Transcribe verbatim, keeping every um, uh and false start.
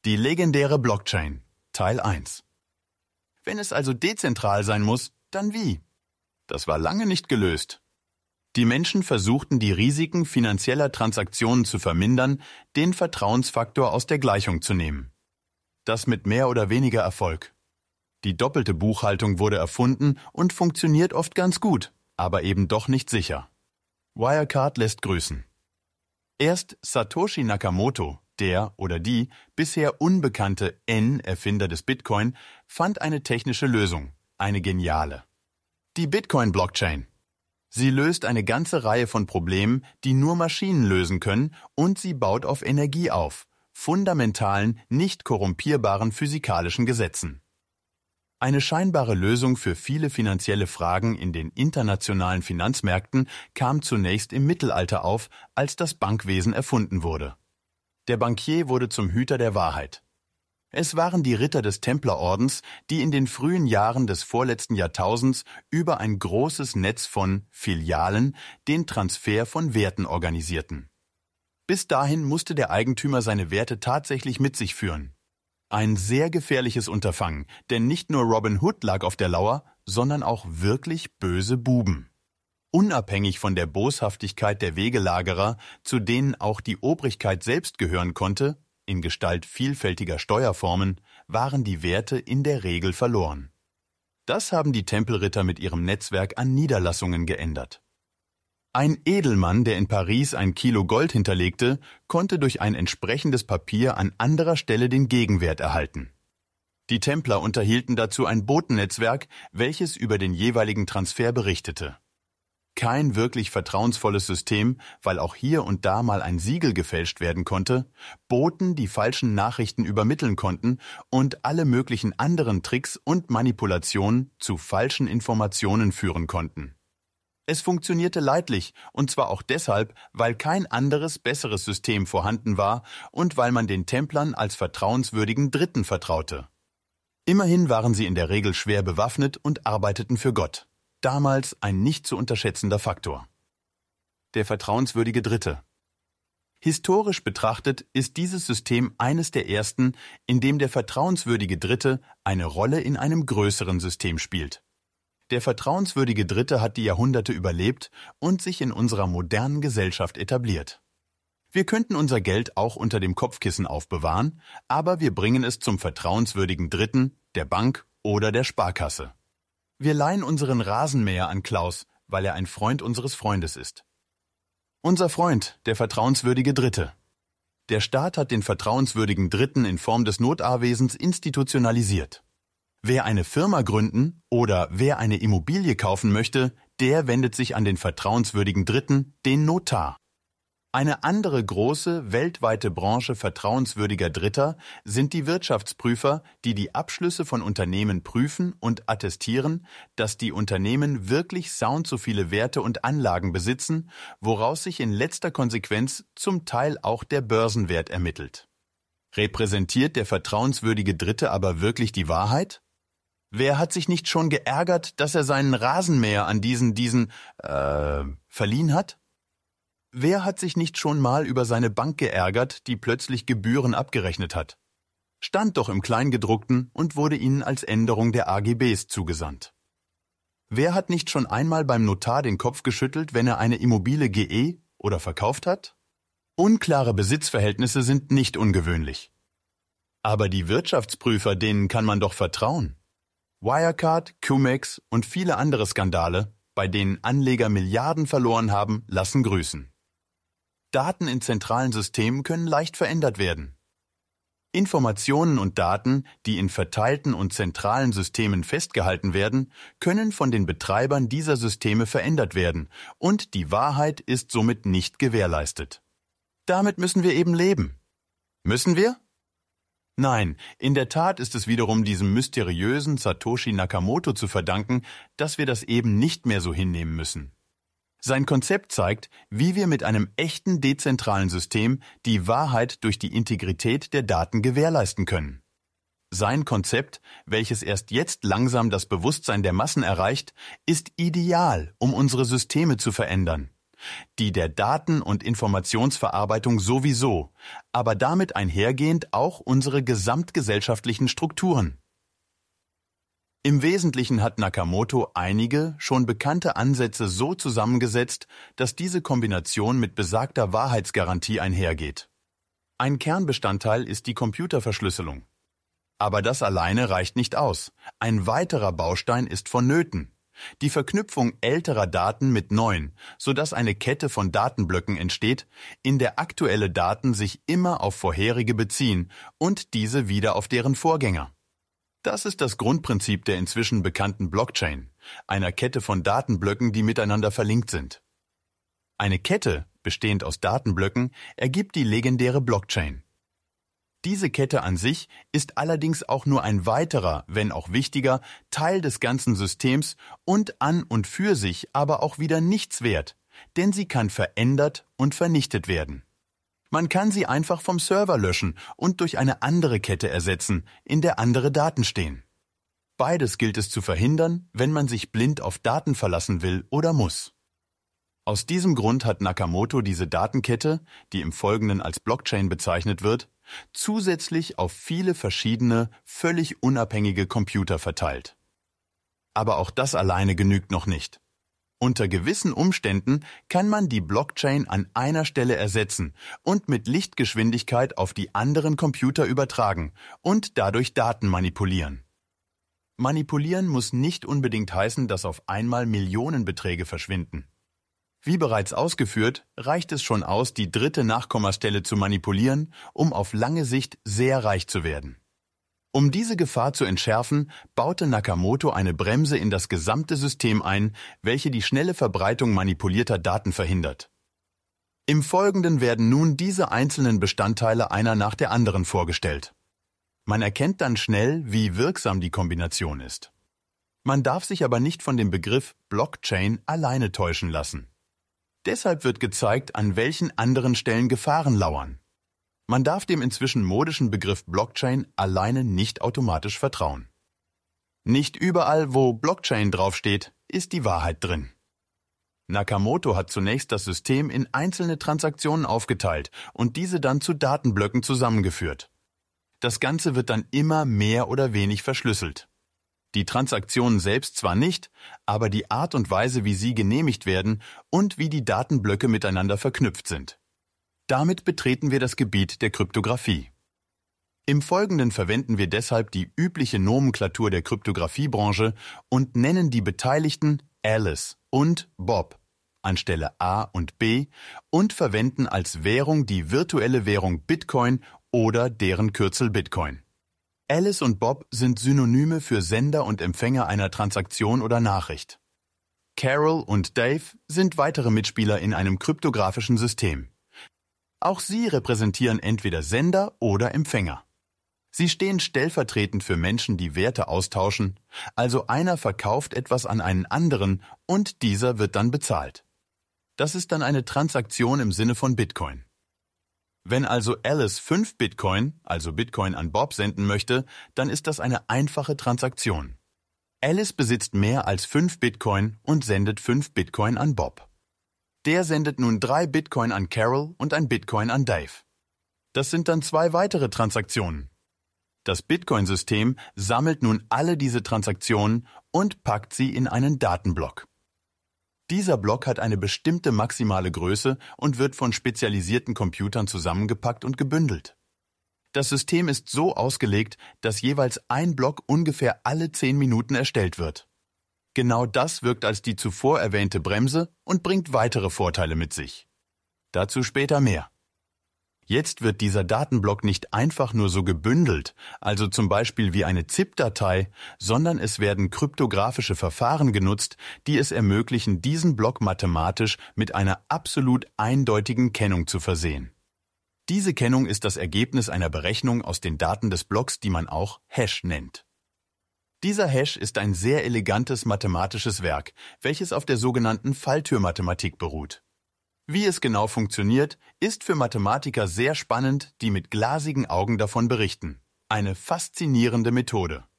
Die legendäre Blockchain, Teil eins. Wenn es also dezentral sein muss, dann wie? Das war lange nicht gelöst. Die Menschen versuchten, die Risiken finanzieller Transaktionen zu vermindern, den Vertrauensfaktor aus der Gleichung zu nehmen. Das mit mehr oder weniger Erfolg. Die doppelte Buchhaltung wurde erfunden und funktioniert oft ganz gut, aber eben doch nicht sicher. Wirecard lässt grüßen. Erst Satoshi Nakamoto, der oder die bisher unbekannte N-Erfinder des Bitcoin, fand eine technische Lösung, eine geniale. Die Bitcoin-Blockchain. Sie löst eine ganze Reihe von Problemen, die nur Maschinen lösen können, und sie baut auf Energie auf, fundamentalen, nicht korrumpierbaren physikalischen Gesetzen. Eine scheinbare Lösung für viele finanzielle Fragen in den internationalen Finanzmärkten kam zunächst im Mittelalter auf, als das Bankwesen erfunden wurde. Der Bankier wurde zum Hüter der Wahrheit. Es waren die Ritter des Templerordens, die in den frühen Jahren des vorletzten Jahrtausends über ein großes Netz von Filialen den Transfer von Werten organisierten. Bis dahin musste der Eigentümer seine Werte tatsächlich mit sich führen. Ein sehr gefährliches Unterfangen, denn nicht nur Robin Hood lag auf der Lauer, sondern auch wirklich böse Buben. Unabhängig von der Boshaftigkeit der Wegelagerer, zu denen auch die Obrigkeit selbst gehören konnte, in Gestalt vielfältiger Steuerformen, waren die Werte in der Regel verloren. Das haben die Tempelritter mit ihrem Netzwerk an Niederlassungen geändert. Ein Edelmann, der in Paris ein Kilo Gold hinterlegte, konnte durch ein entsprechendes Papier an anderer Stelle den Gegenwert erhalten. Die Templer unterhielten dazu ein Botennetzwerk, welches über den jeweiligen Transfer berichtete. Kein wirklich vertrauensvolles System, weil auch hier und da mal ein Siegel gefälscht werden konnte, Boten, die falschen Nachrichten übermitteln konnten und alle möglichen anderen Tricks und Manipulationen zu falschen Informationen führen konnten. Es funktionierte leidlich, und zwar auch deshalb, weil kein anderes, besseres System vorhanden war und weil man den Templern als vertrauenswürdigen Dritten vertraute. Immerhin waren sie in der Regel schwer bewaffnet und arbeiteten für Gott. Damals ein nicht zu unterschätzender Faktor. Der vertrauenswürdige Dritte. Historisch betrachtet ist dieses System eines der ersten, in dem der vertrauenswürdige Dritte eine Rolle in einem größeren System spielt. Der vertrauenswürdige Dritte hat die Jahrhunderte überlebt und sich in unserer modernen Gesellschaft etabliert. Wir könnten unser Geld auch unter dem Kopfkissen aufbewahren, aber wir bringen es zum vertrauenswürdigen Dritten, der Bank oder der Sparkasse. Wir leihen unseren Rasenmäher an Klaus, weil er ein Freund unseres Freundes ist. Unser Freund, der vertrauenswürdige Dritte. Der Staat hat den vertrauenswürdigen Dritten in Form des Notarwesens institutionalisiert. Wer eine Firma gründen oder wer eine Immobilie kaufen möchte, der wendet sich an den vertrauenswürdigen Dritten, den Notar. Eine andere große, weltweite Branche vertrauenswürdiger Dritter sind die Wirtschaftsprüfer, die die Abschlüsse von Unternehmen prüfen und attestieren, dass die Unternehmen wirklich sound so viele Werte und Anlagen besitzen, woraus sich in letzter Konsequenz zum Teil auch der Börsenwert ermittelt. Repräsentiert der vertrauenswürdige Dritte aber wirklich die Wahrheit? Wer hat sich nicht schon geärgert, dass er seinen Rasenmäher an diesen, diesen, äh, verliehen hat? Wer hat sich nicht schon mal über seine Bank geärgert, die plötzlich Gebühren abgerechnet hat? Stand doch im Kleingedruckten und wurde ihnen als Änderung der A G Bs zugesandt. Wer hat nicht schon einmal beim Notar den Kopf geschüttelt, wenn er eine Immobilie ge- oder verkauft hat? Unklare Besitzverhältnisse sind nicht ungewöhnlich. Aber die Wirtschaftsprüfer, denen kann man doch vertrauen. Wirecard, Cum-Ex und viele andere Skandale, bei denen Anleger Milliarden verloren haben, lassen grüßen. Daten in zentralen Systemen können leicht verändert werden. Informationen und Daten, die in verteilten und zentralen Systemen festgehalten werden, können von den Betreibern dieser Systeme verändert werden und die Wahrheit ist somit nicht gewährleistet. Damit müssen wir eben leben. Müssen wir? Nein, in der Tat ist es wiederum diesem mysteriösen Satoshi Nakamoto zu verdanken, dass wir das eben nicht mehr so hinnehmen müssen. Sein Konzept zeigt, wie wir mit einem echten dezentralen System die Wahrheit durch die Integrität der Daten gewährleisten können. Sein Konzept, welches erst jetzt langsam das Bewusstsein der Massen erreicht, ist ideal, um unsere Systeme zu verändern. die der Daten- und Informationsverarbeitung sowieso, aber damit einhergehend auch unsere gesamtgesellschaftlichen Strukturen. Im Wesentlichen hat Nakamoto einige schon bekannte Ansätze so zusammengesetzt, dass diese Kombination mit besagter Wahrheitsgarantie einhergeht. Ein Kernbestandteil ist die Computerverschlüsselung. Aber das alleine reicht nicht aus. Ein weiterer Baustein ist vonnöten: die Verknüpfung älterer Daten mit neuen, sodass eine Kette von Datenblöcken entsteht, in der aktuelle Daten sich immer auf vorherige beziehen und diese wieder auf deren Vorgänger. Das ist das Grundprinzip der inzwischen bekannten Blockchain, einer Kette von Datenblöcken, die miteinander verlinkt sind. Eine Kette, bestehend aus Datenblöcken, ergibt die legendäre Blockchain. Diese Kette an sich ist allerdings auch nur ein weiterer, wenn auch wichtiger, Teil des ganzen Systems und an und für sich aber auch wieder nichts wert, denn sie kann verändert und vernichtet werden. Man kann sie einfach vom Server löschen und durch eine andere Kette ersetzen, in der andere Daten stehen. Beides gilt es zu verhindern, wenn man sich blind auf Daten verlassen will oder muss. Aus diesem Grund hat Nakamoto diese Datenkette, die im Folgenden als Blockchain bezeichnet wird, zusätzlich auf viele verschiedene, völlig unabhängige Computer verteilt. Aber auch das alleine genügt noch nicht. Unter gewissen Umständen kann man die Blockchain an einer Stelle ersetzen und mit Lichtgeschwindigkeit auf die anderen Computer übertragen und dadurch Daten manipulieren. Manipulieren muss nicht unbedingt heißen, dass auf einmal Millionenbeträge verschwinden. Wie bereits ausgeführt, reicht es schon aus, die dritte Nachkommastelle zu manipulieren, um auf lange Sicht sehr reich zu werden. Um diese Gefahr zu entschärfen, baute Nakamoto eine Bremse in das gesamte System ein, welche die schnelle Verbreitung manipulierter Daten verhindert. Im Folgenden werden nun diese einzelnen Bestandteile einer nach der anderen vorgestellt. Man erkennt dann schnell, wie wirksam die Kombination ist. Man darf sich aber nicht von dem Begriff Blockchain alleine täuschen lassen. Deshalb wird gezeigt, an welchen anderen Stellen Gefahren lauern. Man darf dem inzwischen modischen Begriff Blockchain alleine nicht automatisch vertrauen. Nicht überall, wo Blockchain draufsteht, ist die Wahrheit drin. Nakamoto hat zunächst das System in einzelne Transaktionen aufgeteilt und diese dann zu Datenblöcken zusammengeführt. Das Ganze wird dann immer mehr oder wenig verschlüsselt. Die Transaktionen selbst zwar nicht, aber die Art und Weise, wie sie genehmigt werden und wie die Datenblöcke miteinander verknüpft sind. Damit betreten wir das Gebiet der Kryptographie. Im Folgenden verwenden wir deshalb die übliche Nomenklatur der Kryptographiebranche und nennen die Beteiligten Alice und Bob anstelle A und B und verwenden als Währung die virtuelle Währung Bitcoin oder deren Kürzel Bitcoin. Alice und Bob sind Synonyme für Sender und Empfänger einer Transaktion oder Nachricht. Carol und Dave sind weitere Mitspieler in einem kryptografischen System. Auch sie repräsentieren entweder Sender oder Empfänger. Sie stehen stellvertretend für Menschen, die Werte austauschen, also einer verkauft etwas an einen anderen und dieser wird dann bezahlt. Das ist dann eine Transaktion im Sinne von Bitcoin. Wenn also Alice fünf Bitcoin, also Bitcoin an Bob senden möchte, dann ist das eine einfache Transaktion. Alice besitzt mehr als fünf Bitcoin und sendet fünf Bitcoin an Bob. Der sendet nun drei Bitcoin an Carol und ein Bitcoin an Dave. Das sind dann zwei weitere Transaktionen. Das Bitcoin-System sammelt nun alle diese Transaktionen und packt sie in einen Datenblock. Dieser Block hat eine bestimmte maximale Größe und wird von spezialisierten Computern zusammengepackt und gebündelt. Das System ist so ausgelegt, dass jeweils ein Block ungefähr alle zehn Minuten erstellt wird. Genau das wirkt als die zuvor erwähnte Bremse und bringt weitere Vorteile mit sich. Dazu später mehr. Jetzt wird dieser Datenblock nicht einfach nur so gebündelt, also zum Beispiel wie eine ZIP-Datei, sondern es werden kryptografische Verfahren genutzt, die es ermöglichen, diesen Block mathematisch mit einer absolut eindeutigen Kennung zu versehen. Diese Kennung ist das Ergebnis einer Berechnung aus den Daten des Blocks, die man auch Hash nennt. Dieser Hash ist ein sehr elegantes mathematisches Werk, welches auf der sogenannten Falltürmathematik beruht. Wie es genau funktioniert, ist für Mathematiker sehr spannend, die mit glasigen Augen davon berichten. Eine faszinierende Methode.